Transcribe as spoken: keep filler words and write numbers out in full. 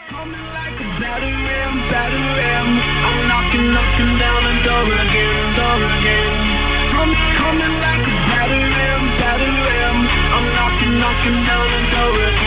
Coming like a battering, battering. I'm knocking, knocking down the door again, door again. Coming, coming like a battering, battering. I'm knocking, knocking down the door again.